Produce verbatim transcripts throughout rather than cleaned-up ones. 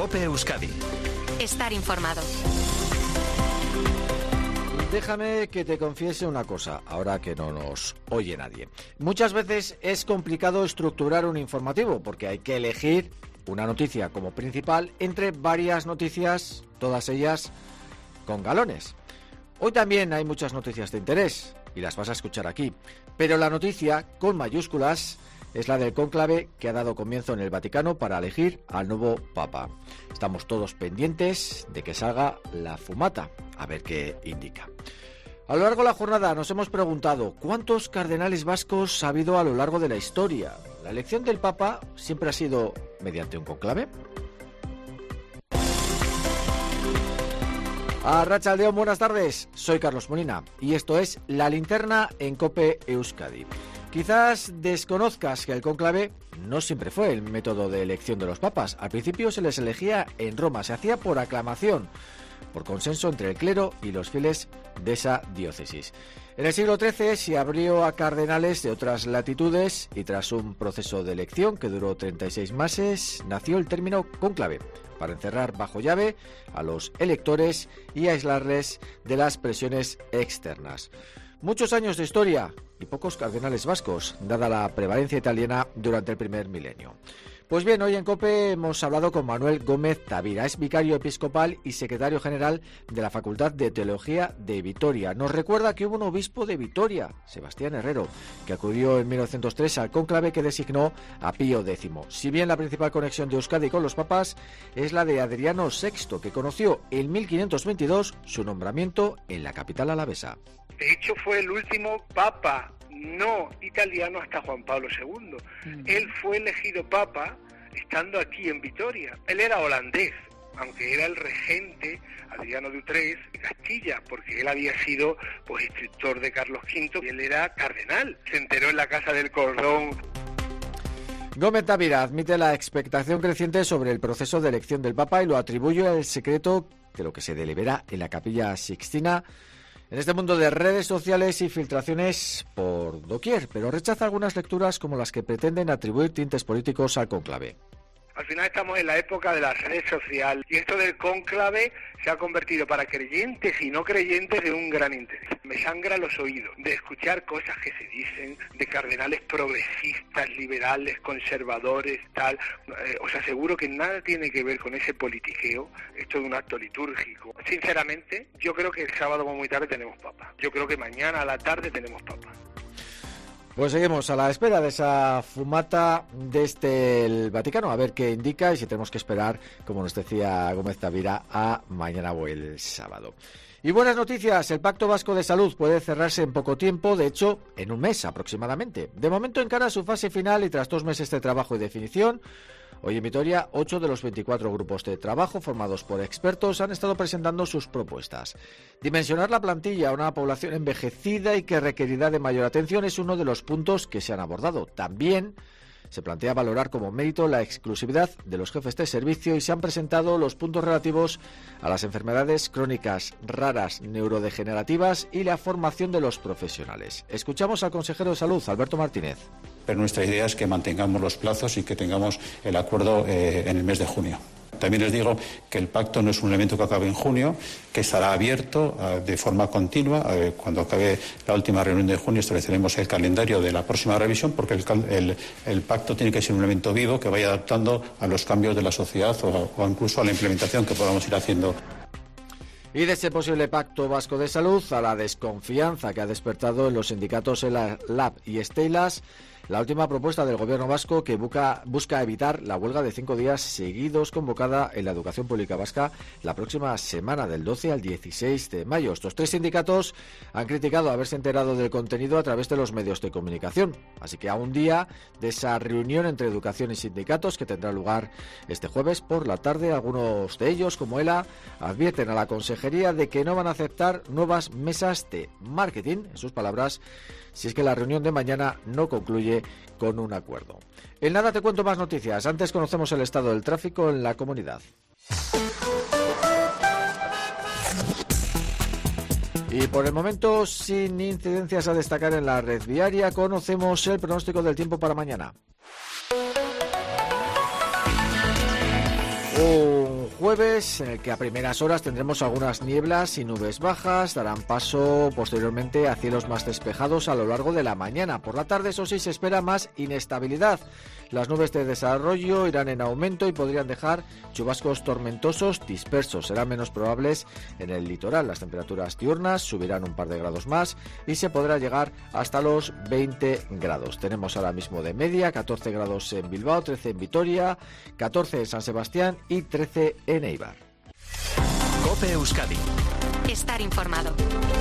COPE Euskadi. Estar informado. Déjame que te confiese una cosa, ahora que no nos oye nadie. Muchas veces es complicado estructurar un informativo, porque hay que elegir una noticia como principal entre varias noticias, todas ellas con galones. Hoy también hay muchas noticias de interés, y las vas a escuchar aquí, pero la noticia, con mayúsculas, es la del cónclave que ha dado comienzo en el Vaticano para elegir al nuevo Papa. Estamos todos pendientes de que salga la fumata, a ver qué indica. A lo largo de la jornada nos hemos preguntado ¿cuántos cardenales vascos ha habido a lo largo de la historia? ¿La elección del Papa siempre ha sido mediante un cónclave? Arratsaldeon, buenas tardes, soy Carlos Molina y esto es La Linterna en COPE Euskadi. Quizás desconozcas que el cónclave no siempre fue el método de elección de los papas. Al principio se les elegía en Roma, se hacía por aclamación, por consenso entre el clero y los fieles de esa diócesis. En el siglo trece se abrió a cardenales de otras latitudes y tras un proceso de elección que duró treinta y seis meses, nació el término cónclave, para encerrar bajo llave a los electores y aislarles de las presiones externas. Muchos años de historia y pocos cardenales vascos, dada la prevalencia italiana durante el primer milenio. Pues bien, hoy en COPE hemos hablado con Manuel Gómez Tavira, es vicario episcopal y secretario general de la Facultad de Teología de Vitoria. Nos recuerda que hubo un obispo de Vitoria, Sebastián Herrero, que acudió en mil novecientos tres al cónclave que designó a Pío X. Si bien la principal conexión de Euskadi con los papas es la de Adriano sexto, que conoció en mil quinientos veintidós su nombramiento en la capital alavesa. De hecho, fue el último papa no italiano hasta Juan Pablo segundo. Mm. Él fue elegido papa estando aquí en Vitoria. Él era holandés, aunque era el regente Adriano de Utrecht de Castilla, porque él había sido pues instructor de Carlos quinto y él era cardenal. Se enteró en la Casa del Cordón. Gómez Tavira admite la expectación creciente sobre el proceso de elección del Papa y lo atribuye al secreto de lo que se delibera en la Capilla Sixtina en este mundo de redes sociales y filtraciones por doquier, pero rechaza algunas lecturas como las que pretenden atribuir tintes políticos al cónclave. Al final estamos en la época de las redes sociales y esto del cónclave se ha convertido para creyentes y no creyentes de un gran interés. Me sangra los oídos de escuchar cosas que se dicen de cardenales progresistas, liberales, conservadores, tal. Eh, os aseguro que nada tiene que ver con ese politiqueo, esto de un acto litúrgico. Sinceramente, yo creo que el sábado como muy tarde tenemos papa. Yo creo que mañana a la tarde tenemos papa. Pues seguimos a la espera de esa fumata desde el Vaticano, a ver qué indica y si tenemos que esperar, como nos decía Gómez Tavira, a mañana o el sábado. Y buenas noticias, el Pacto Vasco de Salud puede cerrarse en poco tiempo, de hecho, en un mes aproximadamente. De momento encara su fase final y tras dos meses de trabajo y definición, hoy en Vitoria, ocho de los veinticuatro grupos de trabajo formados por expertos han estado presentando sus propuestas. Dimensionar la plantilla a una población envejecida y que requerirá de mayor atención es uno de los puntos que se han abordado. También se plantea valorar como mérito la exclusividad de los jefes de servicio y se han presentado los puntos relativos a las enfermedades crónicas raras neurodegenerativas y la formación de los profesionales. Escuchamos al consejero de Salud, Alberto Martínez. Pero nuestra idea es que mantengamos los plazos y que tengamos el acuerdo eh, en el mes de junio. También les digo que el pacto no es un elemento que acabe en junio, que estará abierto uh, de forma continua. Uh, cuando acabe la última reunión de junio estableceremos el calendario de la próxima revisión, porque el, el, el pacto tiene que ser un elemento vivo que vaya adaptando a los cambios de la sociedad o, o incluso a la implementación que podamos ir haciendo. Y de ese posible Pacto Vasco de Salud a la desconfianza que ha despertado en los sindicatos en la Lab y Estelas, la última propuesta del gobierno vasco que busca, busca evitar la huelga de cinco días seguidos convocada en la educación pública vasca la próxima semana del doce al dieciséis de mayo. Estos tres sindicatos han criticado haberse enterado del contenido a través de los medios de comunicación. Así que a un día de esa reunión entre educación y sindicatos que tendrá lugar este jueves por la tarde, algunos de ellos, como ELA, advierten a la consejería de que no van a aceptar nuevas mesas de marketing, en sus palabras, si es que la reunión de mañana no concluye con un acuerdo. En nada te cuento más noticias. Antes conocemos el estado del tráfico en la comunidad. Y por el momento, sin incidencias a destacar en la red viaria, conocemos el pronóstico del tiempo para mañana. Un jueves, en el que a primeras horas tendremos algunas nieblas y nubes bajas, darán paso posteriormente a cielos más despejados a lo largo de la mañana. Por la tarde, eso sí, se espera más inestabilidad. Las nubes de desarrollo irán en aumento y podrían dejar chubascos tormentosos dispersos. Serán menos probables en el litoral. Las temperaturas diurnas subirán un par de grados más y se podrá llegar hasta los veinte grados. Tenemos ahora mismo de media catorce grados en Bilbao, trece en Vitoria, catorce en San Sebastián y trece en Eibar. COPE Euskadi. Estar informado.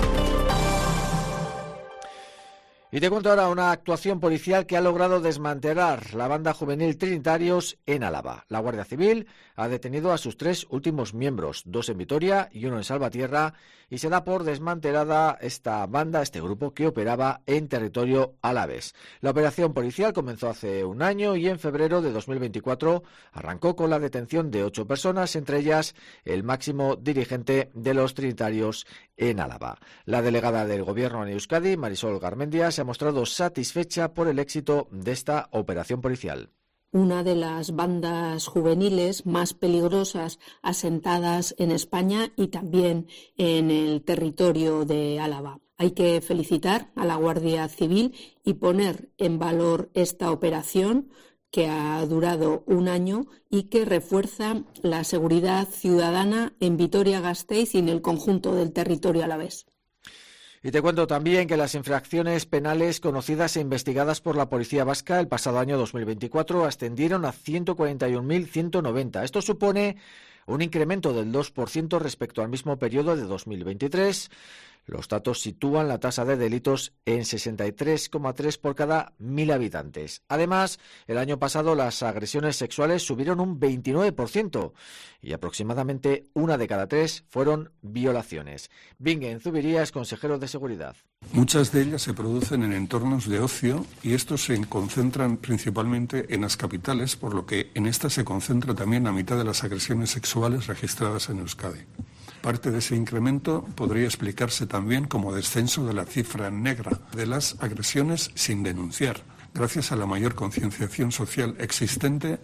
Y te cuento ahora una actuación policial que ha logrado desmantelar la banda juvenil Trinitarios en Álava. La Guardia Civil ha detenido a sus tres últimos miembros, dos en Vitoria y uno en Salvatierra, y se da por desmantelada esta banda, este grupo que operaba en territorio alavés. La operación policial comenzó hace un año y en febrero de dos mil veinticuatro arrancó con la detención de ocho personas, entre ellas el máximo dirigente de los Trinitarios en Álava. La delegada del Gobierno en Euskadi, Marisol Garmendia, se ha mostrado satisfecha por el éxito de esta operación policial. Una de las bandas juveniles más peligrosas asentadas en España y también en el territorio de Álava. Hay que felicitar a la Guardia Civil y poner en valor esta operación que ha durado un año y que refuerza la seguridad ciudadana en Vitoria-Gasteiz y en el conjunto del territorio alavés. Y te cuento también que las infracciones penales conocidas e investigadas por la Policía Vasca el pasado año dos mil veinticuatro ascendieron a ciento cuarenta y un mil ciento noventa. Esto supone un incremento del dos por ciento respecto al mismo periodo de dos mil veintitrés. Los datos sitúan la tasa de delitos en sesenta y tres coma tres por cada mil habitantes. Además, el año pasado las agresiones sexuales subieron un veintinueve por ciento y aproximadamente una de cada tres fueron violaciones. Bingen Zubiría es consejero de Seguridad. Muchas de ellas se producen en entornos de ocio y estos se concentran principalmente en las capitales, por lo que en estas se concentra también la mitad de las agresiones sexuales registradas en Euskadi. Parte de ese incremento podría explicarse también como descenso de la cifra negra de las agresiones sin denunciar, gracias a la mayor concienciación social existente.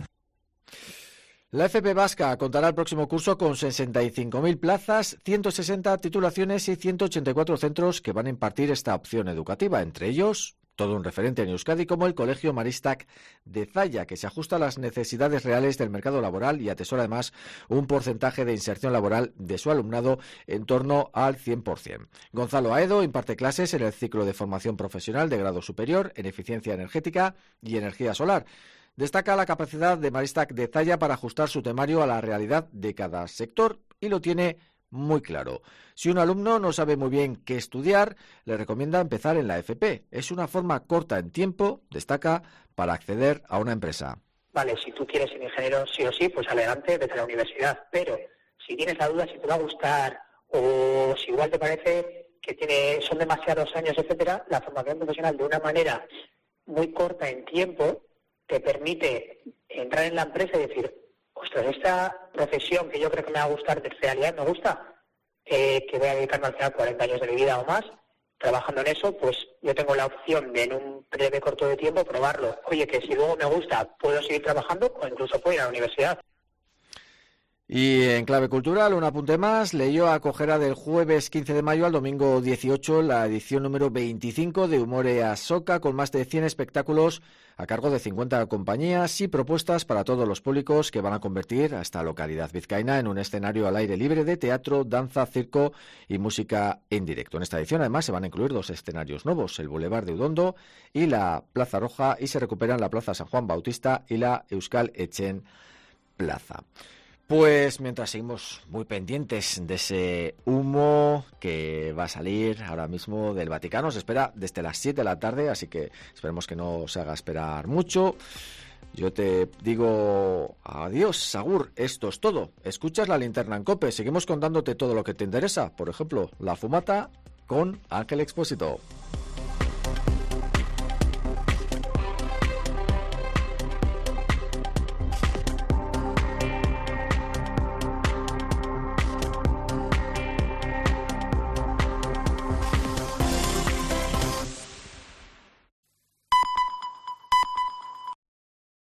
La F P Vasca contará el próximo curso con sesenta y cinco mil plazas, ciento sesenta titulaciones y ciento ochenta y cuatro centros que van a impartir esta opción educativa, entre ellos todo un referente en Euskadi como el Colegio Maristak de Zalla, que se ajusta a las necesidades reales del mercado laboral y atesora además un porcentaje de inserción laboral de su alumnado en torno al cien por ciento. Gonzalo Aedo imparte clases en el ciclo de formación profesional de grado superior en eficiencia energética y energía solar. Destaca la capacidad de Maristak de Zalla para ajustar su temario a la realidad de cada sector y lo tiene muy claro. Si un alumno no sabe muy bien qué estudiar, le recomienda empezar en la F P. Es una forma corta en tiempo, destaca, para acceder a una empresa. Vale, si tú quieres ser ingeniero sí o sí, pues adelante, vete a la universidad. Pero si tienes la duda si te va a gustar o si igual te parece que tiene son demasiados años, etcétera, la formación profesional de una manera muy corta en tiempo te permite entrar en la empresa y decir, ostras, esta profesión que yo creo que me va a gustar, de realidad me gusta, eh, que voy a dedicarme al final cuarenta años de mi vida o más, trabajando en eso, pues yo tengo la opción de en un breve corto de tiempo probarlo. Oye, que si luego me gusta, puedo seguir trabajando o incluso puedo ir a la universidad. Y en clave cultural, un apunte más, Leioa acogerá del jueves quince de mayo al domingo dieciocho la edición número veinticinco de Humore a Soca, con más de cien espectáculos a cargo de cincuenta compañías y propuestas para todos los públicos que van a convertir a esta localidad vizcaína en un escenario al aire libre de teatro, danza, circo y música en directo. En esta edición además se van a incluir dos escenarios nuevos, el Boulevard de Udondo y la Plaza Roja, y se recuperan la Plaza San Juan Bautista y la Euskal Etxen Plaza. Pues mientras seguimos muy pendientes de ese humo que va a salir ahora mismo del Vaticano, se espera desde las siete de la tarde, así que esperemos que no se haga esperar mucho. Yo te digo adiós, Sagur, esto es todo. Escuchas La Linterna en COPE, seguimos contándote todo lo que te interesa, por ejemplo, la fumata con Ángel Expósito.